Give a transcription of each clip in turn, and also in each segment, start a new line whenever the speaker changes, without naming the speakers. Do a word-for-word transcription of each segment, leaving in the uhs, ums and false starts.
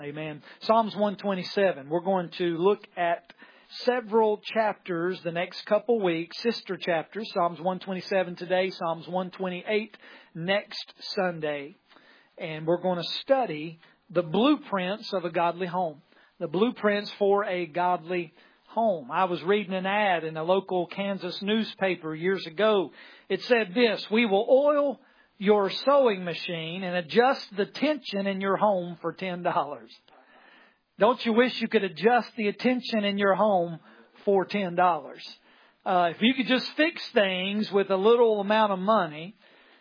Amen. Psalms one twenty-seven. We're going to look at several chapters the next couple weeks, sister chapters. Psalms one twenty-seven today, Psalms one twenty-eight next Sunday. And we're going to study the blueprints of a godly home. The blueprints for a godly home. I was reading an ad in a local Kansas newspaper years ago. It said this: "We will oil your sewing machine and adjust the tension in your home for ten dollars. Don't you wish you could adjust the tension in your home for ten dollars? Uh, if you could just fix things with a little amount of money,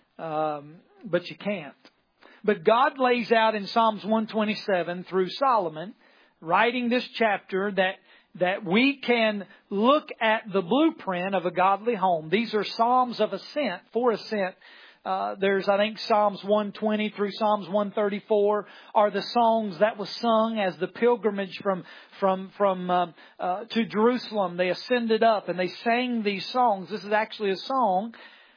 um, but you can't. But God lays out in Psalms one twenty-seven through Solomon, writing this chapter, that that we can look at the blueprint of a godly home. These are Psalms of ascent, for ascent. Uh, there's, I think, Psalms one twenty through Psalms one thirty-four are the songs that was sung as the pilgrimage from from from uh, uh, to Jerusalem. They ascended up and they sang these songs. This is actually a song,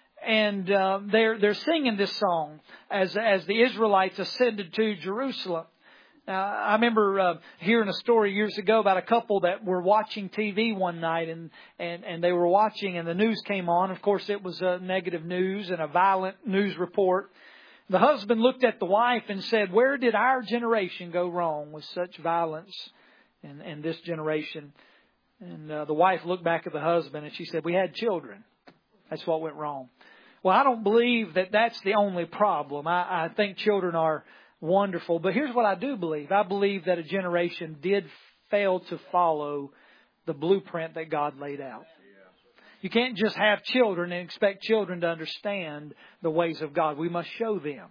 and uh, they're they're singing this song as as the Israelites ascended to Jerusalem. Now, I remember uh, hearing a story years ago about a couple that were watching T V one night, and, and, and they were watching, and the news came on. Of course, it was a negative news and a violent news report. The husband looked at the wife and said, "Where did our generation go wrong with such violence in, in this generation?" And uh, the wife looked back at the husband and she said, "We had children. That's what went wrong." Well, I don't believe that that's the only problem. I, I think children are wonderful. But here's what I do believe. I believe that a generation did fail to follow the blueprint that God laid out. You can't just have children and expect children to understand the ways of God. We must show them.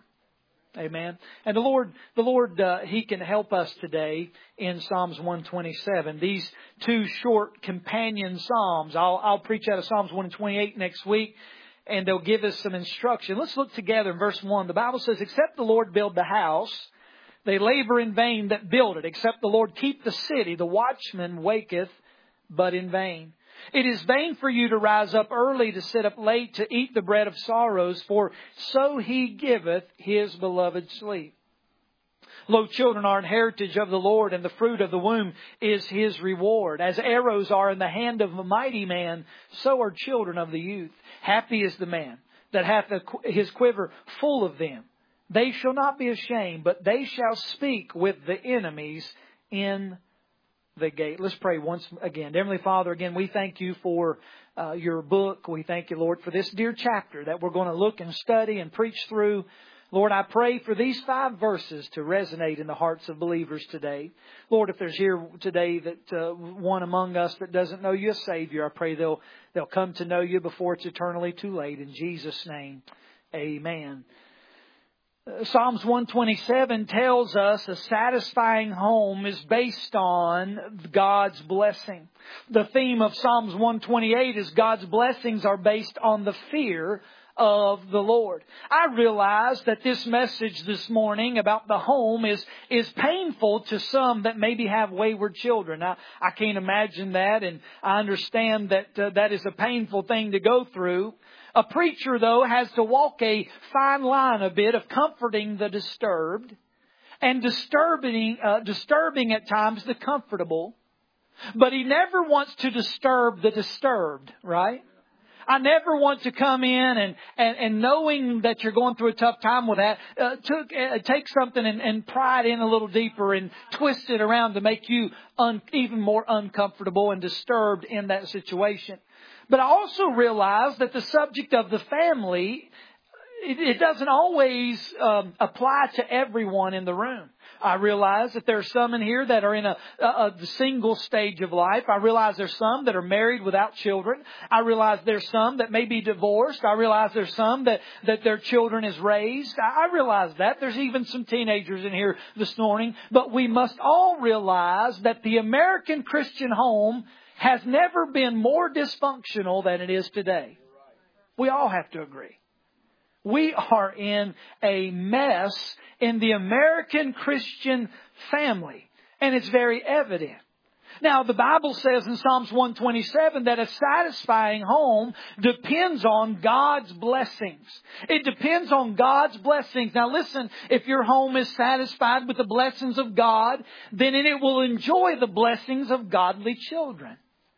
Amen. And the Lord, the Lord, uh, He can help us today in Psalms one twenty-seven. These two short companion Psalms. I'll, I'll preach out of Psalms one twenty-eight next week, and they'll give us some instruction. Let's look together in verse one. The Bible says, "Except the Lord build the house, they labor in vain that build it. Except the Lord keep the city, the watchman waketh but in vain. It is vain for you to rise up early, to sit up late, to eat the bread of sorrows, for so He giveth His beloved sleep. Lo, children are an heritage of the Lord, and the fruit of the womb is His reward. As arrows are in the hand of a mighty man, so are children of the youth. Happy is the man that hath his quiver full of them. They shall not be ashamed, but they shall speak with the enemies in the gate." Let's pray once again. Heavenly Father, again, we thank You for uh, Your book. We thank You, Lord, for this dear chapter that we're going to look and study and preach through. Lord, I pray for these five verses to resonate in the hearts of believers today. Lord, if there's here today that uh, one among us that doesn't know You as Savior, I pray they'll they'll come to know You before it's eternally too late. In Jesus' name, amen. Uh, Psalms one twenty-seven tells us a satisfying home is based on God's blessing. The theme of Psalms one twenty-eight is God's blessings are based on the fear of the Lord. I realize that this message this morning about the home is is painful to some that maybe have wayward children. I, I can't imagine that, and I understand that uh, that is a painful thing to go through. A preacher, though, has to walk a fine line a bit of comforting the disturbed and disturbing, uh, disturbing at times the comfortable. But he never wants to disturb the disturbed, right? I never want to come in and, and, and knowing that you're going through a tough time with that, uh, took, uh, take something and, and pry it in a little deeper and twist it around to make you un, even more uncomfortable and disturbed in that situation. But I also realize that the subject of the family, it, it doesn't always um, apply to everyone in the room. I realize that there are some in here that are in a, a, a single stage of life. I realize there's some that are married without children. I realize there's some that may be divorced. I realize there's some that, that their children is raised. I, I realize that. There's even some teenagers in here this morning. But we must all realize that the American Christian home has never been more dysfunctional than it is today. We all have to agree. We are in a mess in the American Christian family, and it's very evident. Now, the Bible says in Psalms one twenty-seven that a satisfying home depends on God's blessings. It depends on God's blessings. Now listen, if your home is satisfied with the blessings of God, then it will enjoy the blessings of godly children.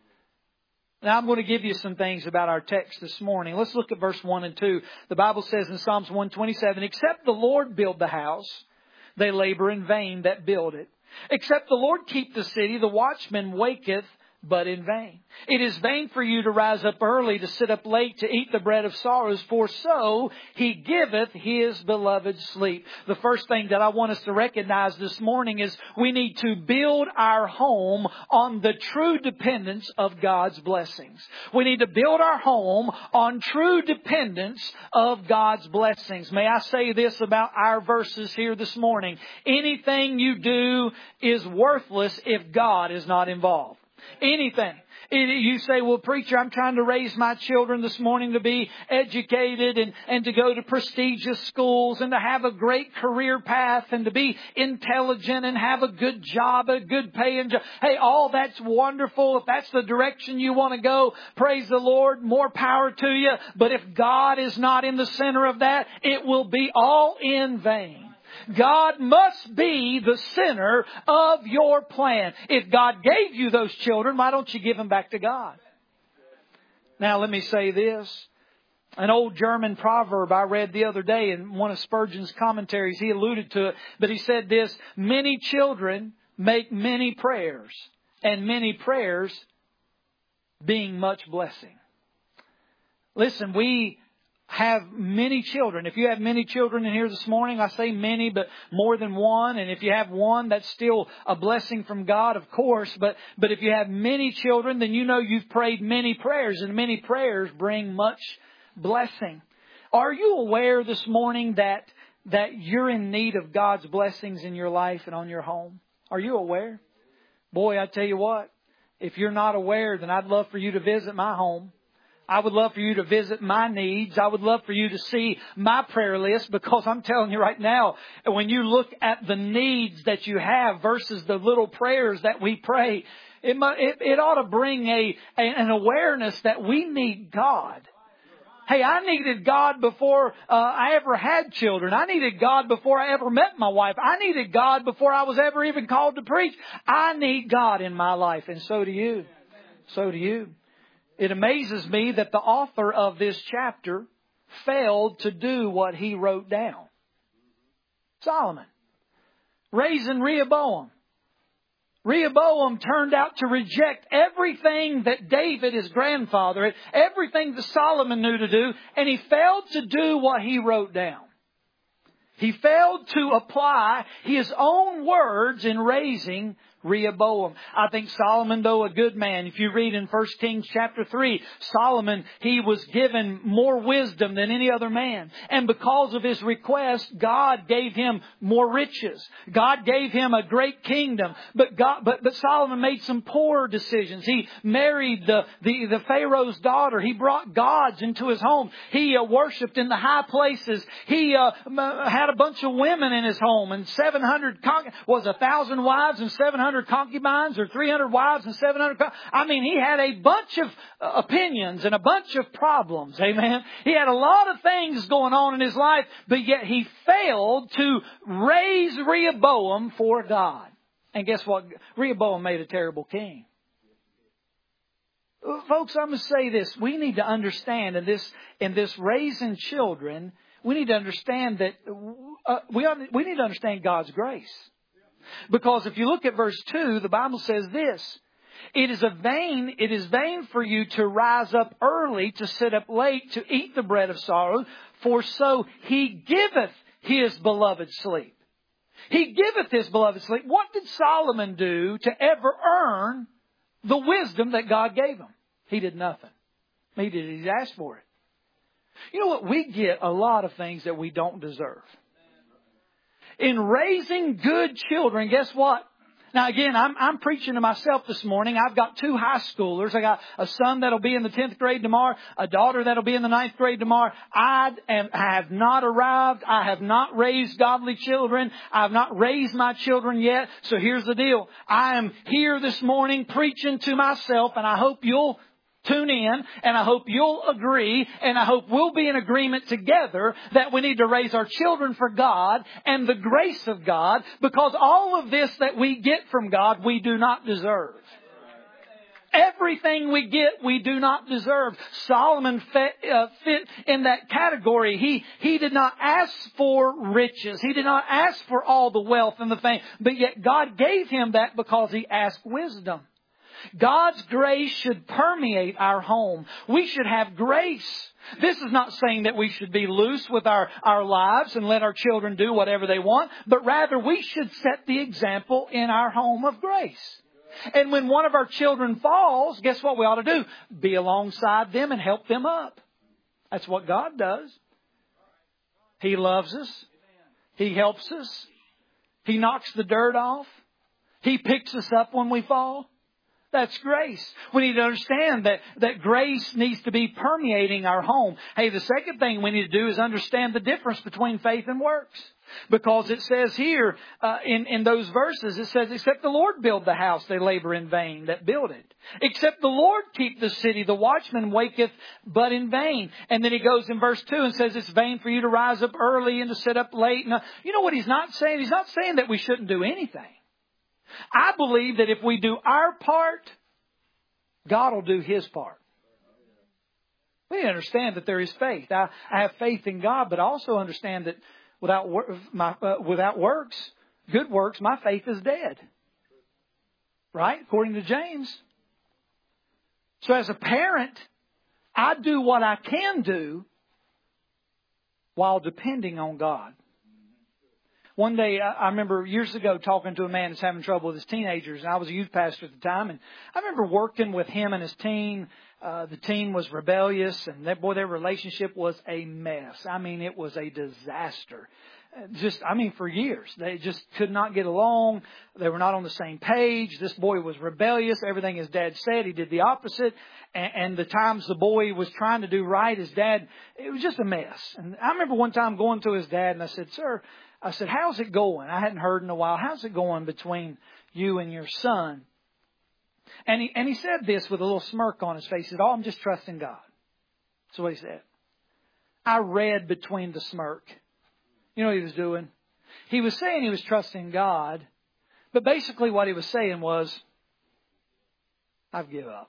Now I'm going to give you some things about our text this morning. Let's look at verse one and two. The Bible says in Psalms one twenty-seven, except the Lord build the house, they labor in vain that build it. Except the Lord keep the city, the watchman waketh, but in vain. It is vain for you to rise up early, to sit up late, to eat the bread of sorrows, for so He giveth His beloved sleep. The first thing that I want us to recognize this morning is we need to build our home on the true dependence of God's blessings. We need to build our home on true dependence of God's blessings. May I say this about our verses here this morning? Anything you do is worthless if God is not involved. Anything. You say, well, preacher, I'm trying to raise my children this morning to be educated and, and to go to prestigious schools and to have a great career path and to be intelligent and have a good job, a good paying job. Hey, all that's wonderful. If that's the direction you want to go, praise the Lord, more power to you. But if God is not in the center of that, it will be all in vain. God must be the center of your plan. If God gave you those children, why don't you give them back to God? Now, let me say this. An old German proverb I read the other day in one of Spurgeon's commentaries. He alluded to it, but he said this: many children make many prayers, and many prayers being much blessing. Listen, we have many children. If you have many children in here this morning, I say many, but more than one. And if you have one, that's still a blessing from God, of course. But, but if you have many children, then you know you've prayed many prayers, and many prayers bring much blessing. Are you aware this morning that, that you're in need of God's blessings in your life and on your home? Are you aware? Boy, I tell you what, if you're not aware, then I'd love for you to visit my home. I would love for you to visit my needs. I would love for you to see my prayer list, because I'm telling you right now, when you look at the needs that you have versus the little prayers that we pray, it, it, it ought to bring a, a an awareness that we need God. Hey, I needed God before uh, I ever had children. I needed God before I ever met my wife. I needed God before I was ever even called to preach. I need God in my life, and so do you. So do you. It amazes me that the author of this chapter failed to do what he wrote down. Solomon, raising Rehoboam. Rehoboam turned out to reject everything that David, his grandfather, had, everything that Solomon knew to do, and he failed to do what he wrote down. He failed to apply his own words in raising Rehoboam. I think Solomon, though a good man, if you read in First Kings chapter three, Solomon, he was given more wisdom than any other man. And because of his request, God gave him more riches. God gave him a great kingdom. But God, but, but Solomon made some poor decisions. He married the, the, the Pharaoh's daughter. He brought gods into his home. He uh, worshipped in the high places. He uh, had a bunch of women in his home, and seven hundred con- was a thousand wives and seven hundred concubines, or three hundred wives and seven hundred. I mean, he had a bunch of opinions and a bunch of problems. Amen. He had a lot of things going on in his life, but yet he failed to raise Rehoboam for God. And guess what? Rehoboam made a terrible king. Folks, I'm going to say this. We need to understand in this, in this raising children, we need to understand that uh, we, we need to understand God's grace. Because if you look at verse two, the Bible says this: It is a vain, it is vain for you to rise up early, to sit up late, to eat the bread of sorrow, for so He giveth His beloved sleep. He giveth His beloved sleep. What did Solomon do to ever earn the wisdom that God gave him? He did nothing. He did. He asked for it. You know what? We get a lot of things that we don't deserve. In raising good children, guess what? Now again, I'm, I'm preaching to myself this morning. I've got two high schoolers. I got a son that'll be in the tenth grade tomorrow, a daughter that'll be in the ninth grade tomorrow. I am, I have not arrived. I have not raised godly children. I have not raised my children yet. So here's the deal. I am here this morning preaching to myself, and I hope you'll tune in, and I hope you'll agree, and I hope we'll be in agreement together that we need to raise our children for God and the grace of God, because all of this that we get from God, we do not deserve. Everything we get, we do not deserve. Solomon fit, uh, fit in that category. He, he did not ask for riches. He did not ask for all the wealth and the fame, but yet God gave him that because he asked wisdom. God's grace should permeate our home. We should have grace. This is not saying that we should be loose with our, our lives and let our children do whatever they want, but rather we should set the example in our home of grace. And when one of our children falls, guess what we ought to do? Be alongside them and help them up. That's what God does. He loves us. He helps us. He knocks the dirt off. He picks us up when we fall. That's grace. We need to understand that, that grace needs to be permeating our home. Hey, the second thing we need to do is understand the difference between faith and works. Because it says here uh, in, in those verses, it says, except the Lord build the house, they labor in vain that build it. Except the Lord keep the city, the watchman waketh but in vain. And then he goes in verse two and says, it's vain for you to rise up early and to sit up late. Now, you know what he's not saying? He's not saying that we shouldn't do anything. I believe that if we do our part, God will do His part. We understand that there is faith. I, I have faith in God, but I also understand that without my uh, without works, good works, my faith is dead. Right? According to James. So as a parent, I do what I can do while depending on God. One day, I remember years ago talking to a man that's having trouble with his teenagers, and I was a youth pastor at the time, and I remember working with him and his teen. Uh, the teen was rebellious, and that, boy, their relationship was a mess. I mean, it was a disaster. Just, I mean, for years. They just could not get along. They were not on the same page. This boy was rebellious. Everything his dad said, he did the opposite. And, and the times the boy was trying to do right, his dad, it was just a mess. And I remember one time going to his dad, and I said, sir, I said, how's it going? I hadn't heard in a while. How's it going between you and your son? And he, and he said this with a little smirk on his face. He said, oh, I'm just trusting God. That's what he said. I read between the smirk. You know what he was doing? He was saying he was trusting God. But basically what he was saying was, I've given up.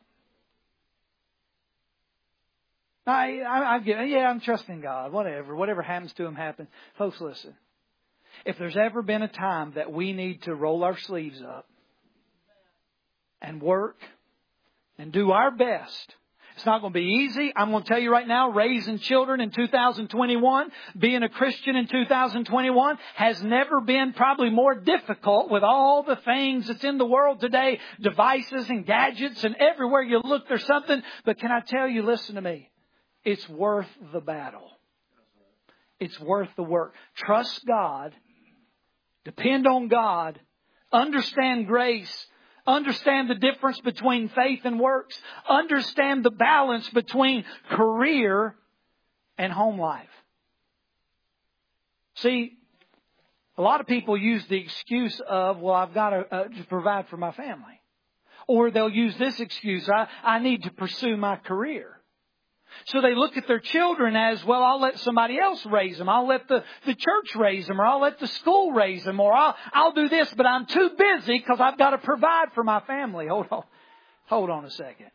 I, I, I've given, yeah, I'm trusting God. Whatever. Whatever happens to him, happens. Folks, listen. If there's ever been a time that we need to roll our sleeves up and work and do our best, it's not going to be easy. I'm going to tell you right now, raising children in two thousand twenty-one, being a Christian in two thousand twenty-one has never been probably more difficult with all the things that's in the world today, devices and gadgets, and everywhere you look there's something. But can I tell you, listen to me, it's worth the battle. It's worth the work. Trust God. Depend on God. Understand grace. Understand the difference between faith and works. Understand the balance between career and home life. See, a lot of people use the excuse of, well, I've got to, uh, to provide for my family. Or they'll use this excuse, I, I need to pursue my career. So they look at their children as, well, I'll let somebody else raise them. I'll let the, the church raise them, or I'll let the school raise them, or I'll, I'll do this, but I'm too busy because I've got to provide for my family. Hold on. Hold on a second.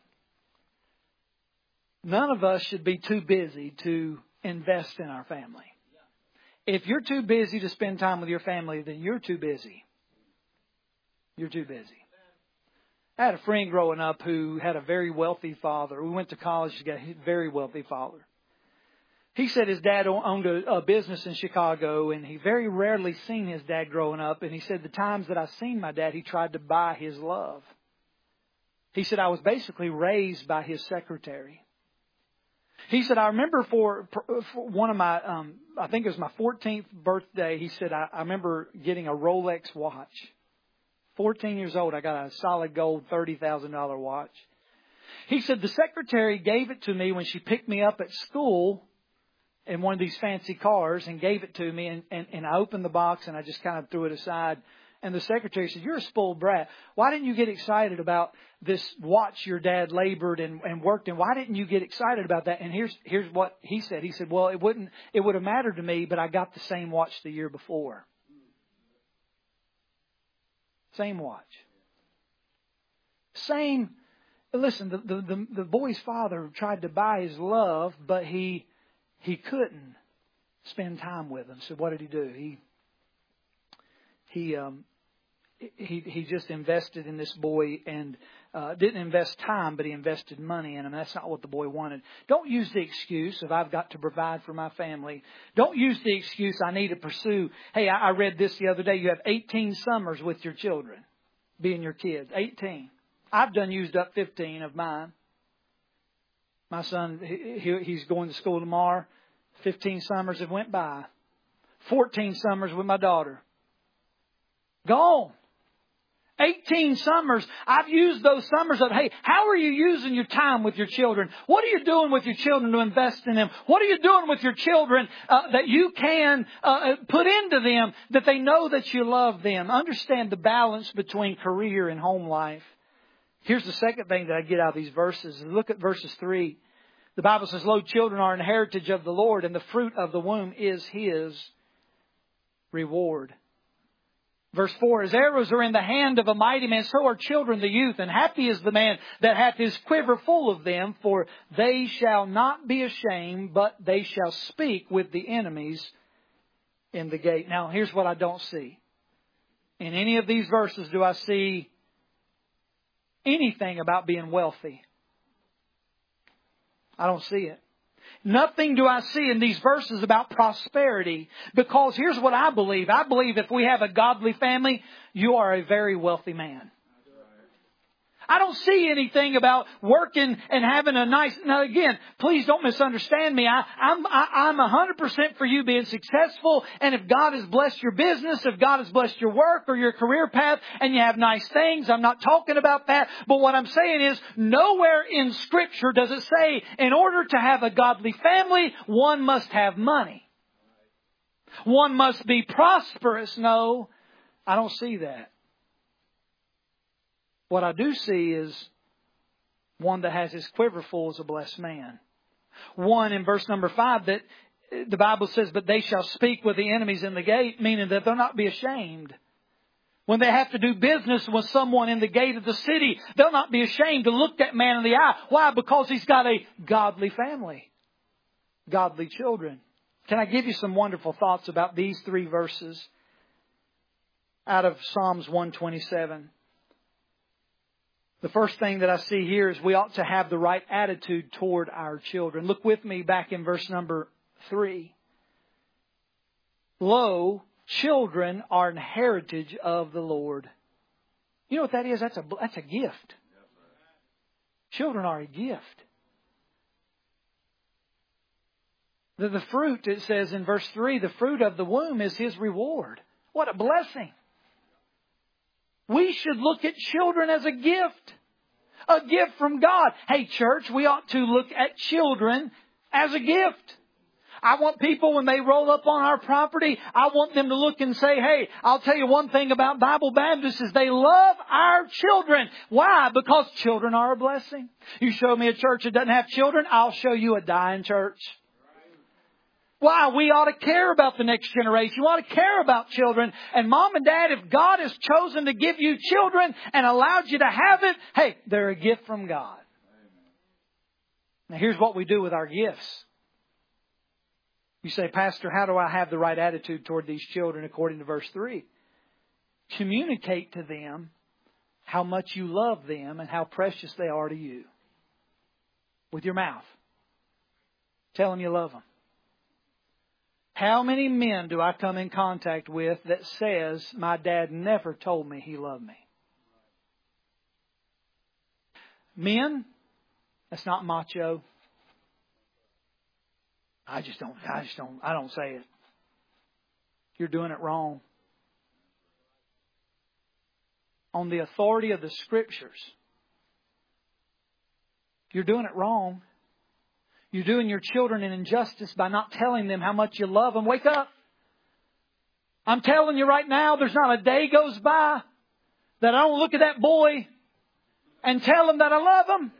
None of us should be too busy to invest in our family. If you're too busy to spend time with your family, then you're too busy. You're too busy. I had a friend growing up who had a very wealthy father. We went to college to get a very wealthy father. He said his dad owned a, a business in Chicago, and he very rarely seen his dad growing up. And he said the times that I seen my dad, he tried to buy his love. He said I was basically raised by his secretary. He said I remember for, for one of my, um, I think it was my fourteenth birthday. He said I, I remember getting a Rolex watch. fourteen years old, I got a solid gold thirty thousand dollars watch. He said, the secretary gave it to me when she picked me up at school in one of these fancy cars and gave it to me. And, and, and I opened the box and I just kind of threw it aside. And the secretary said, you're a spoiled brat. Why didn't you get excited about this watch your dad labored and, and worked in? Why didn't you get excited about that? And here's here's what he said. He said, well, it wouldn't it would have mattered to me, but I got the same watch the year before. Same watch. Same. Listen, the, the, the, the boy's father tried to buy his love, but he he couldn't spend time with him. So what did he do? He he um he he just invested in this boy and uh, didn't invest time, but he invested money in him. That's not what the boy wanted. Don't use the excuse of I've got to provide for my family. Don't use the excuse I need to pursue. Hey, I, I read this the other day. You have eighteen summers with your children, being your kids. eighteen. I've done used up fifteen of mine. My son, he, he's going to school tomorrow. fifteen summers have went by. fourteen summers with my daughter. Gone. eighteen summers. I've used those summers of, hey, how are you using your time with your children? What are you doing with your children to invest in them? What are you doing with your children uh, that you can uh, put into them that they know that you love them? Understand the balance between career and home life. Here's the second thing that I get out of these verses. Look at verses three. The Bible says, lo, children are an heritage of the Lord, and the fruit of the womb is His reward. Verse four, as arrows are in the hand of a mighty man, so are children the youth, and happy is the man that hath his quiver full of them, for they shall not be ashamed, but they shall speak with the enemies in the gate. Now, here's what I don't see. In any of these verses do I see anything about being wealthy. I don't see it. Nothing do I see in these verses about prosperity, because here's what I believe. I believe if we have a godly family, you are a very wealthy man. I don't see anything about working and having a nice... Now again, please don't misunderstand me. I, I'm I, I'm one hundred percent for you being successful. And if God has blessed your business, if God has blessed your work or your career path, and you have nice things, I'm not talking about that. But what I'm saying is, nowhere in Scripture does it say, in order to have a godly family, one must have money. One must be prosperous. No, I don't see that. What I do see is one that has his quiver full is a blessed man. One in verse number five that the Bible says, but they shall speak with the enemies in the gate, meaning that they'll not be ashamed. When they have to do business with someone in the gate of the city, they'll not be ashamed to look that man in the eye. Why? Because he's got a godly family, godly children. Can I give you some wonderful thoughts about these three verses out of Psalms one twenty-seven? The first thing that I see here is we ought to have the right attitude toward our children. Look with me back in verse number three. Lo, children are an heritage of the Lord. You know what that is? That's a, that's a gift. Children are a gift. The, the fruit, it says in verse three, the fruit of the womb is His reward. What a blessing. We should look at children as a gift. A gift from God. Hey, church, we ought to look at children as a gift. I want people, when they roll up on our property, I want them to look and say, hey, I'll tell you one thing about Bible Baptists is they love our children. Why? Because children are a blessing. You show me a church that doesn't have children, I'll show you a dying church. Why? We ought to care about the next generation. We ought to care about children. And mom and dad, if God has chosen to give you children and allowed you to have it, hey, they're a gift from God. Now here's what we do with our gifts. You say, Pastor, how do I have the right attitude toward these children according to verse three? Communicate to them how much you love them and how precious they are to you. With your mouth. Tell them you love them. How many men do I come in contact with that says, my dad never told me he loved me? Men, that's not macho. I just don't, I just don't, I don't say it. You're doing it wrong. on the authority of the Scriptures, you're doing it wrong. You're doing your children an injustice by not telling them how much you love them. Wake up. I'm telling you right now, there's not a day goes by that I don't look at that boy and tell him that I love him.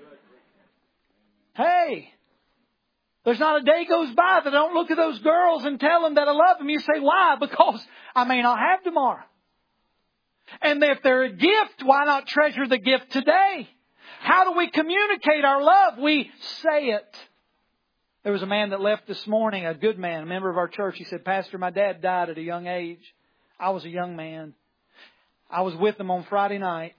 Hey, there's not a day goes by that I don't look at those girls and tell them that I love them. You say, why? Because I may not have tomorrow. And if they're a gift, why not treasure the gift today? How do we communicate our love? We say it. There was a man that left this morning, a good man, a member of our church. He said, Pastor, my dad died at a young age. I was a young man. I was with him on Friday night.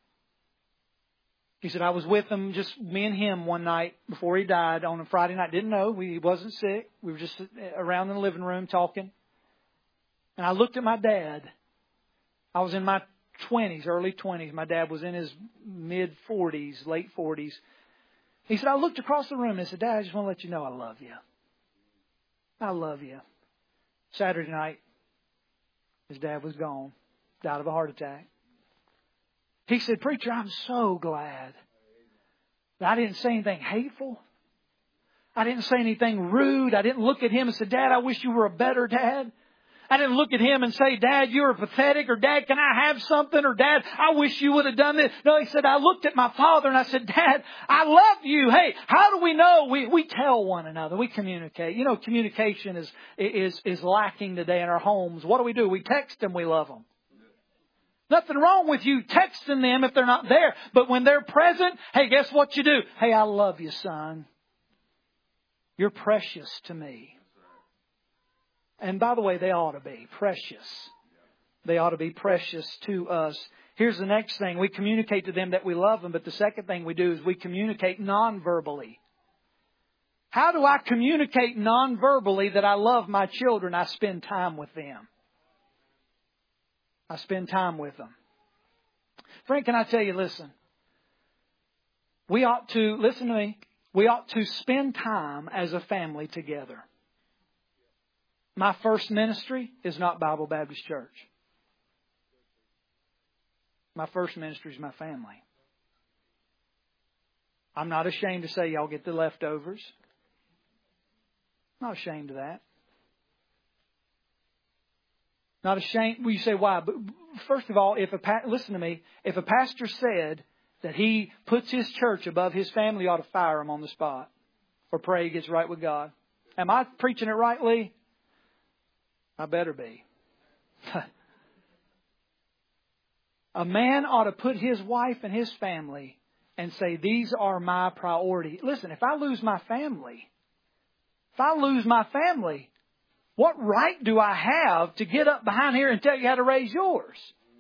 He said, I was with him, just me and him one night before he died on a Friday night. Didn't know. We, he wasn't sick. We were just around in the living room talking. And I looked at my dad. I was in my twenties, early twenties. My dad was in his mid forties, late forties. He said, I looked across the room and I said, Dad, I just want to let you know I love you. I love you. Saturday night, his dad was gone. Died of a heart attack. He said, Preacher, I'm so glad that I didn't say anything hateful. I didn't say anything rude. I didn't look at him and say, Dad, I wish you were a better dad. I didn't look at him and say, Dad, you're pathetic, or Dad, can I have something, or Dad, I wish you would have done this. No, he said, I looked at my father and I said, Dad, I love you. Hey, how do we know? We we tell one another. We communicate. You know, communication is is is lacking today in our homes. What do we do? We text them we love them. Nothing wrong with you texting them if they're not there. But when they're present, hey, guess what you do? Hey, I love you, son. You're precious to me. And by the way, they ought to be precious. They ought to be precious to us. Here's the next thing. We communicate to them that we love them. But the second thing we do is we communicate non-verbally. How do I communicate non-verbally that I love my children? I spend time with them. I spend time with them. Friend, can I tell you, listen. We ought to, listen to me, we ought to spend time as a family together. My first ministry is not Bible Baptist Church. My first ministry is my family. I'm not ashamed to say y'all get the leftovers. I'm not ashamed of that. Not ashamed. Well, you say why? But first of all, if a pa- listen to me, if a pastor said that he puts his church above his family, you ought to fire him on the spot or pray he gets right with God. Am I preaching it rightly? I better be. A man ought to put his wife and his family and say, these are my priority. Listen, if I lose my family, if I lose my family, what right do I have to get up behind here and tell you how to raise yours?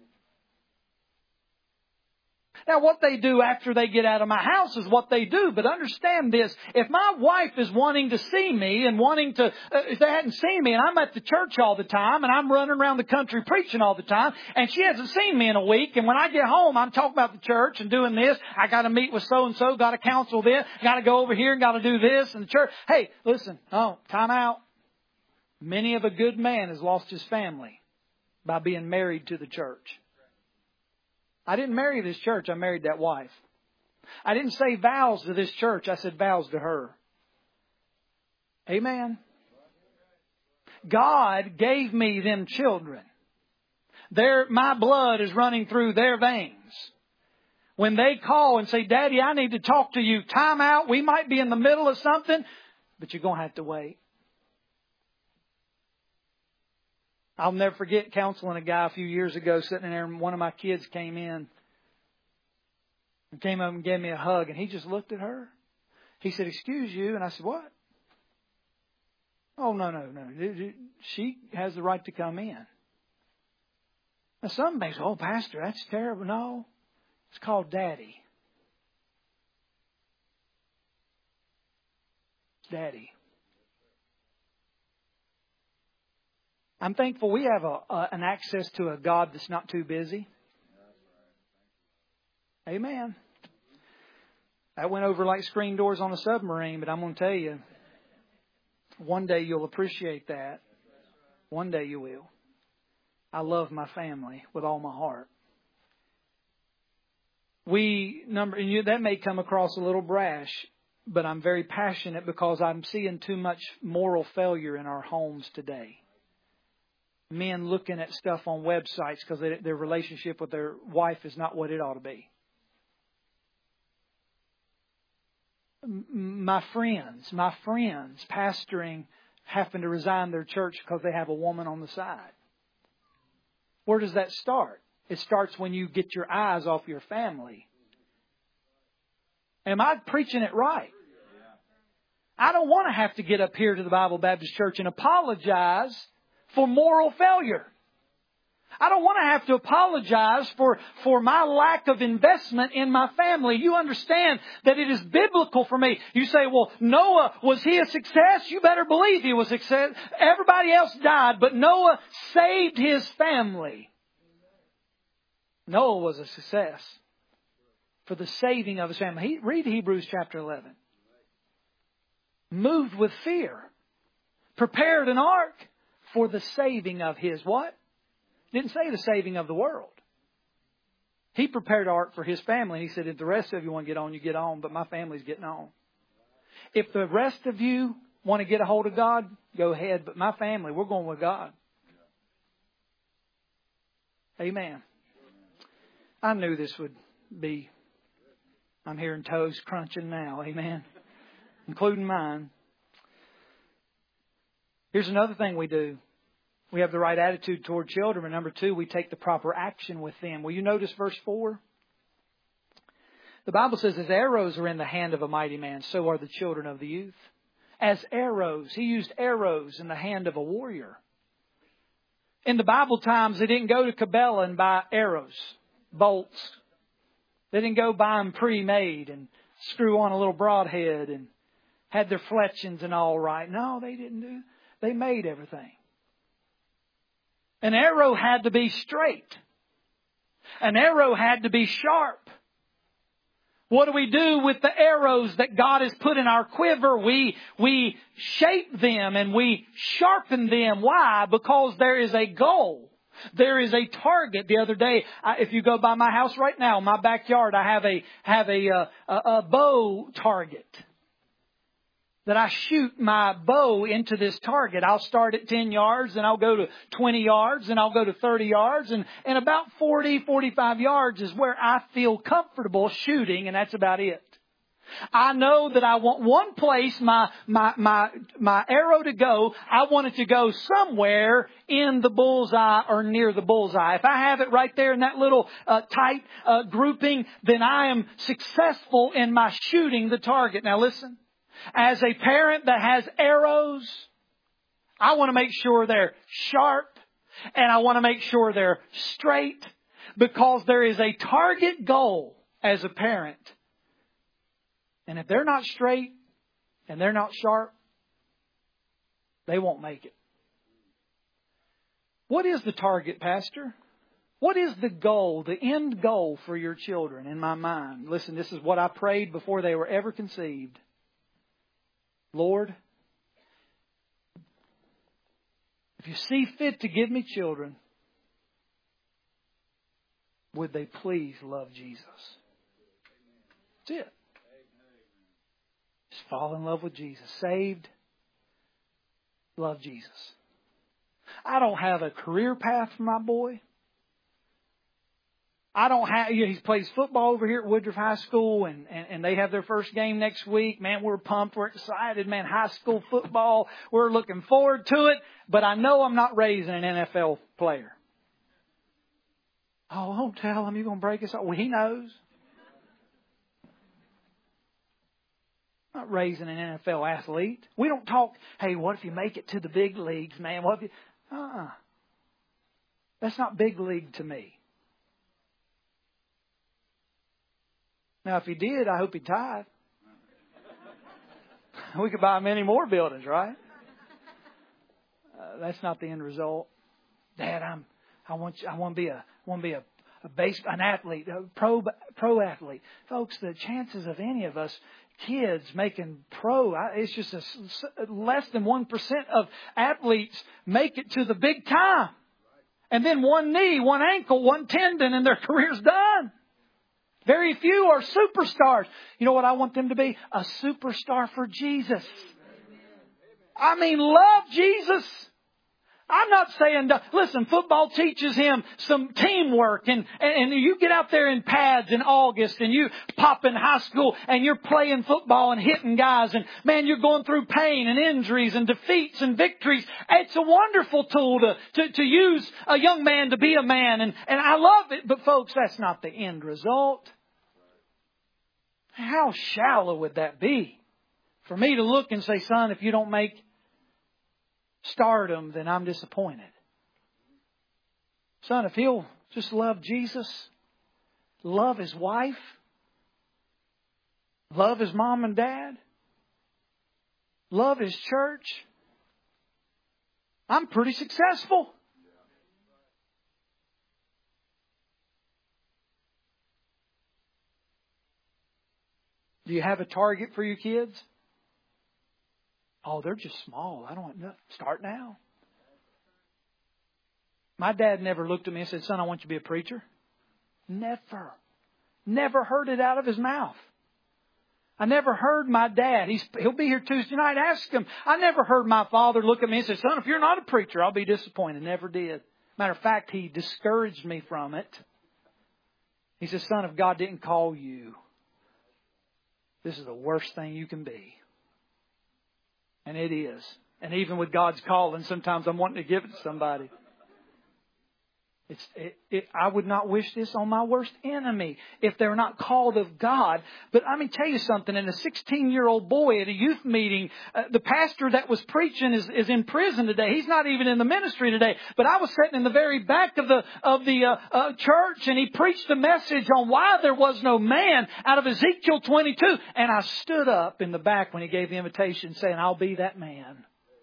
Now, what they do after they get out of my house is what they do. But understand this. If my wife is wanting to see me and wanting to, uh, if they hadn't seen me and I'm at the church all the time and I'm running around the country preaching all the time and she hasn't seen me in a week, and when I get home, I'm talking about the church and doing this. I got to meet with so-and-so, got to counsel this, got to go over here and got to do this in the church. Hey, listen, oh, time out. Many of a good man has lost his family by being married to the church. I didn't marry this church. I married that wife. I didn't say vows to this church. I said vows to her. Amen. God gave me them children. Their, my blood is running through their veins. When they call and say, Daddy, I need to talk to you. Time out. We might be in the middle of something, but you're going to have to wait. I'll never forget counseling a guy a few years ago sitting there, and one of my kids came in and came up and gave me a hug, and he just looked at her. He said, excuse you. And I said, what? Oh, no, no, no. She has the right to come in. Now, some may say, oh, Pastor, that's terrible. No, it's called Daddy. It's Daddy. I'm thankful we have a, a, an access to a God that's not too busy. Amen. That went over like screen doors on a submarine, but I'm going to tell you, one day you'll appreciate that. One day you will. I love my family with all my heart. We, number, and you, that may come across a little brash, but I'm very passionate because I'm seeing too much moral failure in our homes today. Men looking at stuff on websites because they, their relationship with their wife is not what it ought to be. My friends, my friends pastoring happen to resign their church because they have a woman on the side. Where does that start? It starts when you get your eyes off your family. Am I preaching it right? I don't want to have to get up here to the Bible Baptist Church and apologize for moral failure. I don't want to have to apologize for, for my lack of investment in my family. You understand that it is biblical for me. You say, well, Noah, was he a success? You better believe he was a success. Everybody else died, but Noah saved his family. Noah was a success for the saving of his family. He, read Hebrews chapter eleven. Moved with fear, prepared an ark for the saving of his what? Didn't say the saving of the world. He prepared an ark for his family. He said, if the rest of you want to get on, you get on, but my family's getting on. If the rest of you want to get a hold of God, go ahead, but my family, we're going with God. Amen. I knew this would be, I'm hearing toes crunching now. Amen. Including mine. Here's another thing we do. We have the right attitude toward children. And number two, we take the proper action with them. Will you notice verse four? The Bible says, as arrows are in the hand of a mighty man, so are the children of the youth. As arrows. He used arrows in the hand of a warrior. In the Bible times, they didn't go to Cabela and buy arrows, bolts. They didn't go buy them pre-made and screw on a little broadhead and had their fletchings and all right. No, they didn't do. They made everything. An arrow had to be straight. An arrow had to be sharp. What do we do with the arrows that God has put in our quiver? We, we shape them and we sharpen them. Why? Because there is a goal. There is a target. The other day, if you go by my house right now, my backyard, I have a, have a, a, a bow target. That I shoot my bow into this target. I'll start at ten yards, and I'll go to twenty yards, and I'll go to thirty yards, and, and about forty, forty-five yards is where I feel comfortable shooting, and that's about it. I know that I want one place my, my, my, my arrow to go. I want it to go somewhere in the bullseye or near the bullseye. If I have it right there in that little uh, tight uh, grouping, then I am successful in my shooting the target. Now listen. As a parent that has arrows, I want to make sure they're sharp and I want to make sure they're straight because there is a target goal as a parent. And if they're not straight and they're not sharp, they won't make it. What is the target, Pastor? What is the goal, the end goal for your children in my mind? Listen, this is what I prayed before they were ever conceived. Lord, if you see fit to give me children, would they please love Jesus? That's it. Just fall in love with Jesus. Saved, love Jesus. I don't have a career path for my boy. I don't have, you know, he plays football over here at Woodruff High School and, and, and they have their first game next week. Man, we're pumped. We're excited. Man, high school football. We're looking forward to it. But I know I'm not raising an N F L player. Oh, don't tell him you're going to break us off. Well, he knows. I'm not raising an N F L athlete. We don't talk, hey, what if you make it to the big leagues, man? What if you, uh-uh. That's not big league to me. Now, if he did, I hope he tithe. We could buy many more buildings, right? Uh, that's not the end result. Dad, I'm. I want. You, I want to be a. Want to be a, a base, an athlete, a pro pro athlete, folks. The chances of any of us kids making pro, it's just a, less than one percent of athletes make it to the big time, and then one knee, one ankle, one tendon, and their career's done. Very few are superstars. You know what I want them to be? A superstar for Jesus. I mean, love Jesus. I'm not saying, listen, football teaches him some teamwork, and, and you get out there in pads in August and you pop in high school and you're playing football and hitting guys, and man, you're going through pain and injuries and defeats and victories. It's a wonderful tool to, to, to use a young man to be a man, and, and I love it, but folks, that's not the end result. How shallow would that be? For me to look and say, son, if you don't make stardom, then I'm disappointed. Son, if he'll just love Jesus, love his wife, love his mom and dad, love his church, I'm pretty successful. Do you have a target for your kids? Oh, they're just small. I don't know. Start now. My dad never looked at me and said, son, I want you to be a preacher. Never. Never heard it out of his mouth. I never heard my dad. He's, he'll be here Tuesday night. Ask him. I never heard my father look at me and say, son, if you're not a preacher, I'll be disappointed. Never did. Matter of fact, he discouraged me from it. He says, son, if God didn't call you, this is the worst thing you can be. And it is. And even with God's calling, sometimes I'm wanting to give it to somebody. It's, it, it, I would not wish this on my worst enemy if they're not called of God. But let me tell you something. In a sixteen-year-old boy at a youth meeting, uh, the pastor that was preaching is, is in prison today. He's not even in the ministry today. But I was sitting in the very back of the of the uh, uh, church, and he preached a message on why there was no man out of Ezekiel twenty-two. And I stood up in the back when he gave the invitation saying, I'll be that man.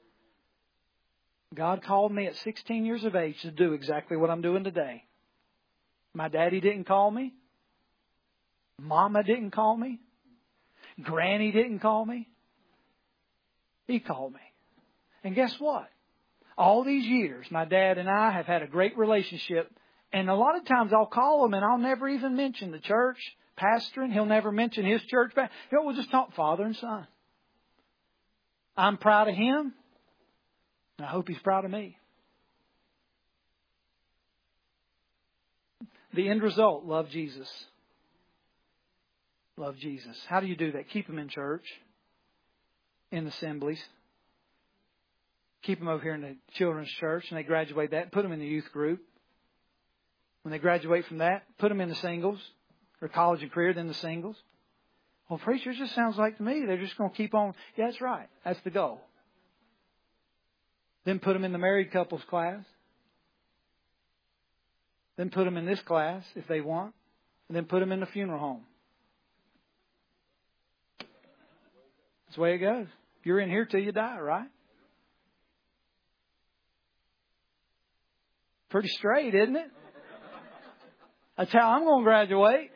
God called me at sixteen years of age to do exactly what I'm doing today. My daddy didn't call me. Mama didn't call me. Granny didn't call me. He called me. And guess what? All these years, my dad and I have had a great relationship. And a lot of times I'll call him and I'll never even mention the church pastoring. He'll never mention his church. He'll we'll just talk father and son. I'm proud of him. I hope he's proud of me. The end result, love Jesus. Love Jesus. How do you do that? Keep them in church, in assemblies. Keep them over here in the children's church, and they graduate that. Put them in the youth group. When they graduate from that, put them in the singles, or college and career, then the singles. Well, preacher, it just sounds like to me they're just going to keep on. Yeah, that's right. That's the goal. Then put them in the married couples class. Then put them in this class if they want. And then put them in the funeral home. That's the way it goes. You're in here till you die, right? Pretty straight, isn't it? That's how I'm going to graduate.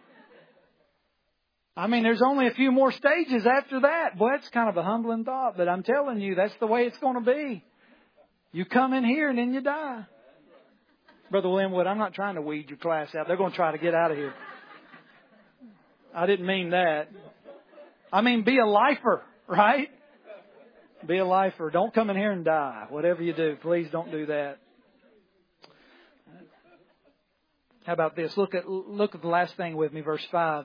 I mean, there's only a few more stages after that. Boy, that's kind of a humbling thought. But I'm telling you, that's the way it's going to be. You come in here and then you die. Brother Linwood, I'm not trying to weed your class out. They're going to try to get out of here. I didn't mean that. I mean, be a lifer, right? Be a lifer. Don't come in here and die. Whatever you do, please don't do that. How about this? Look at look at the last thing with me, verse five.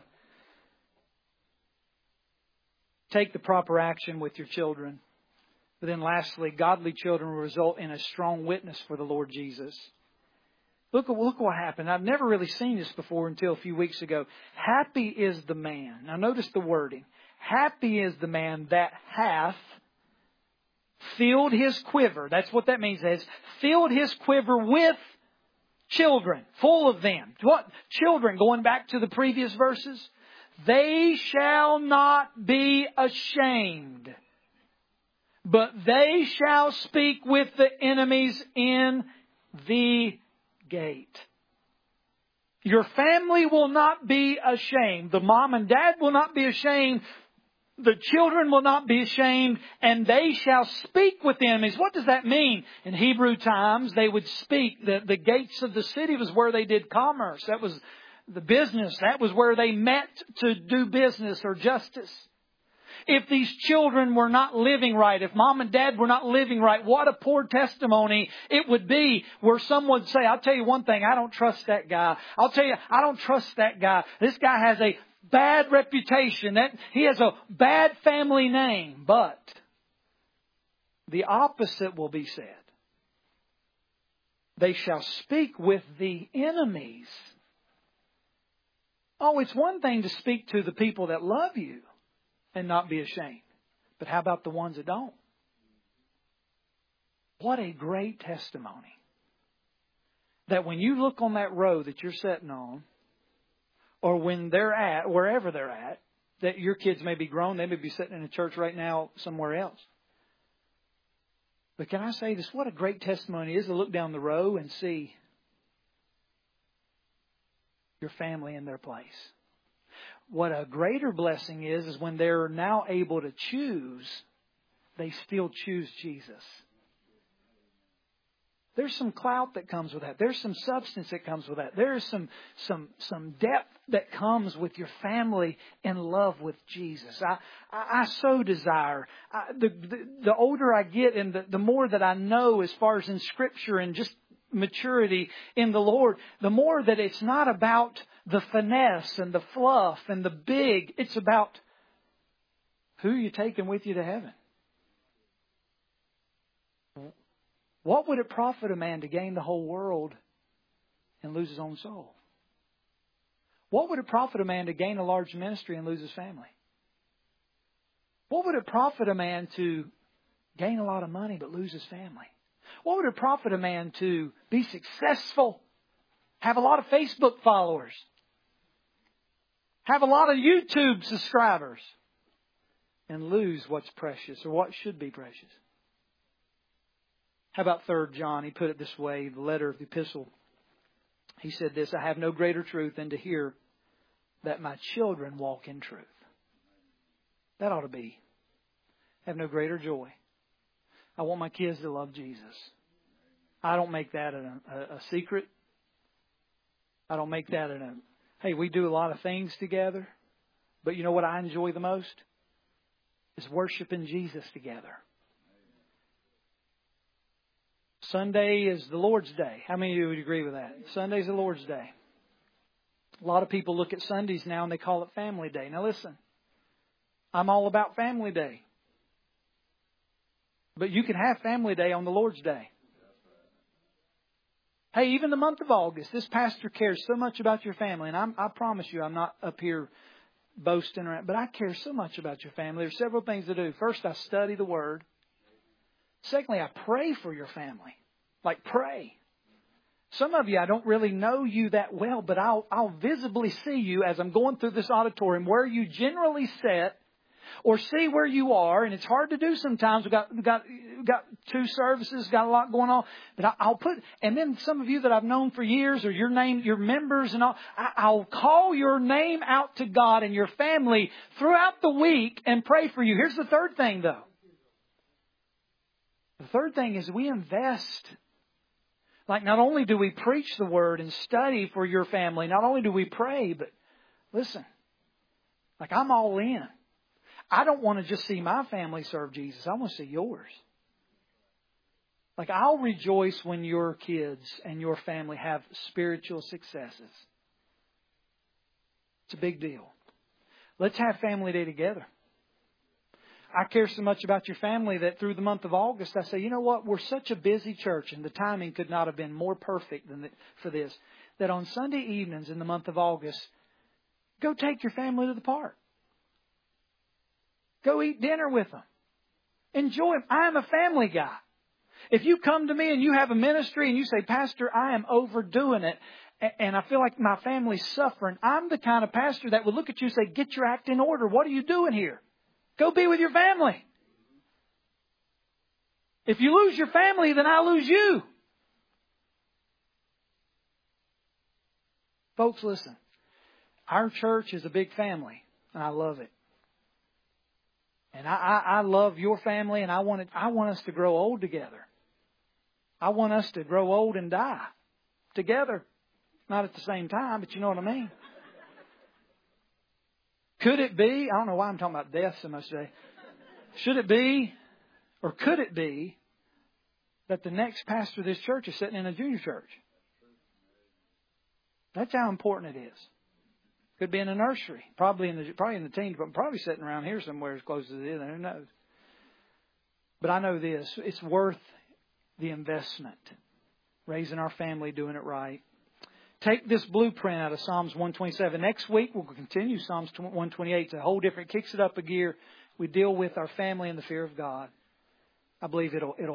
Take the proper action with your children. But then lastly, godly children will result in a strong witness for the Lord Jesus. Look, look what happened. I've never really seen this before until a few weeks ago. Happy is the man. Now notice the wording. Happy is the man that hath filled his quiver. That's what that means. It has filled his quiver with children. Full of them. What? Children, going back to the previous verses. They shall not be ashamed, but they shall speak with the enemies in the gate. Your family will not be ashamed. The mom and dad will not be ashamed. The children will not be ashamed, and they shall speak with the enemies. What does that mean? In Hebrew times, they would speak. The, the gates of the city was where they did commerce. That was the business. That was where they met to do business or justice. If these children were not living right, if mom and dad were not living right, what a poor testimony it would be where someone would say, I'll tell you one thing, I don't trust that guy. I'll tell you, I don't trust that guy. This guy has a bad reputation. That he has a bad family name. But the opposite will be said. They shall speak with the enemies. Oh, it's one thing to speak to the people that love you and not be ashamed. But how about the ones that don't? What a great testimony. That when you look on that road that you're sitting on, or when they're at, wherever they're at, that your kids may be grown, they may be sitting in a church right now somewhere else. But can I say this? What a great testimony it is to look down the row and see your family in their place. What a greater blessing is, is when they're now able to choose, they still choose Jesus. There's some clout that comes with that. There's some substance that comes with that. There's some some some depth that comes with your family in love with Jesus. I I, I so desire. I, the, the the older I get and the, the more that I know as far as in Scripture and just maturity in the Lord, the more that it's not about the finesse and the fluff and the big. It's about who you're taking with you to heaven. What would it profit a man to gain the whole world and lose his own soul? What would it profit a man to gain a large ministry and lose his family? What would it profit a man to gain a lot of money but lose his family? What would it profit a man to be successful, have a lot of Facebook followers, have a lot of YouTube subscribers, and lose what's precious or what should be precious? How about Third John? He put it this way, the letter of the epistle. He said this, I have no greater truth than to hear that my children walk in truth. That ought to be. I have no greater joy. I want my kids to love Jesus. I don't make that a, a, a secret. I don't make that in a, hey, we do a lot of things together. But you know what I enjoy the most? Is worshiping Jesus together. Sunday is the Lord's Day. How many of you would agree with that? Sunday's the Lord's Day. A lot of people look at Sundays now and they call it Family Day. Now listen, I'm all about Family Day. But you can have Family Day on the Lord's Day. Hey, even the month of August, this pastor cares so much about your family. And I'm, I promise you, I'm not up here boasting around, but I care so much about your family. There's several things to do. First, I study the Word. Secondly, I pray for your family. Like pray. Some of you, I don't really know you that well, but I'll, I'll visibly see you as I'm going through this auditorium where you generally sit or see where you are. And it's hard to do sometimes. We've got, we've got, we've got two services, got a lot going on. But I'll put, and then some of you that I've known for years or your name, your members and all, I'll call your name out to God and your family throughout the week and pray for you. Here's the third thing though. The third thing is we invest. Like not only do we preach the Word and study for your family, not only do we pray, but listen, like I'm all in. I don't want to just see my family serve Jesus. I want to see yours. Like I'll rejoice when your kids and your family have spiritual successes. It's a big deal. Let's have Family Day together. I care so much about your family that through the month of August, I say, you know what? We're such a busy church and the timing could not have been more perfect than the, for this. That on Sunday evenings in the month of August, go take your family to the park. Go eat dinner with them. Enjoy them. I am a family guy. If you come to me and you have a ministry and you say, Pastor, I am overdoing it and I feel like my family's suffering, I'm the kind of pastor that would look at you and say, get your act in order. What are you doing here? Go be with your family. If you lose your family, then I lose you. Folks, listen. Our church is a big family, and I love it. And I, I, I love your family, and I want it, I want us to grow old together. I want us to grow old and die together. Not at the same time, but you know what I mean. Could it be, I don't know why I'm talking about death so much today. Should it be, or could it be, that the next pastor of this church is sitting in a junior church? That's how important it is. Could be in a nursery, probably in the probably in the teens, but probably sitting around here somewhere as close as it is. Who knows? But I know this: it's worth the investment. Raising our family, doing it right. Take this blueprint out of Psalms one twenty-seven. Next week we'll continue Psalms one twenty-eight. It's a whole different, kicks it up a gear. We deal with our family and the fear of God. I believe it'll it'll.